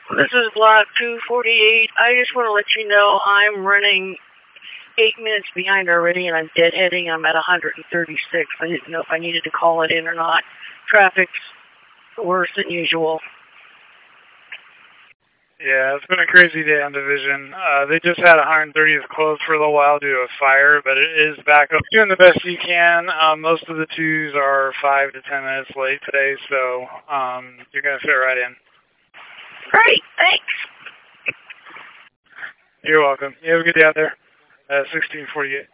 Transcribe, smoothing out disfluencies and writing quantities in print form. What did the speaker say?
This is Block 248. I just want to let you know I'm running 8 minutes behind already, and I'm deadheading. I'm at 136. I didn't know if I needed to call it in or not. Traffic's worse than usual. Yeah, it's been a crazy day on Division. They just had 130th closed for a little while due to a fire, but it is back up. Doing the best you can. Most of the twos are 5 to 10 minutes late today, so you're going to fit right in. Great, thanks. You're welcome. You have a good day out there. 1648.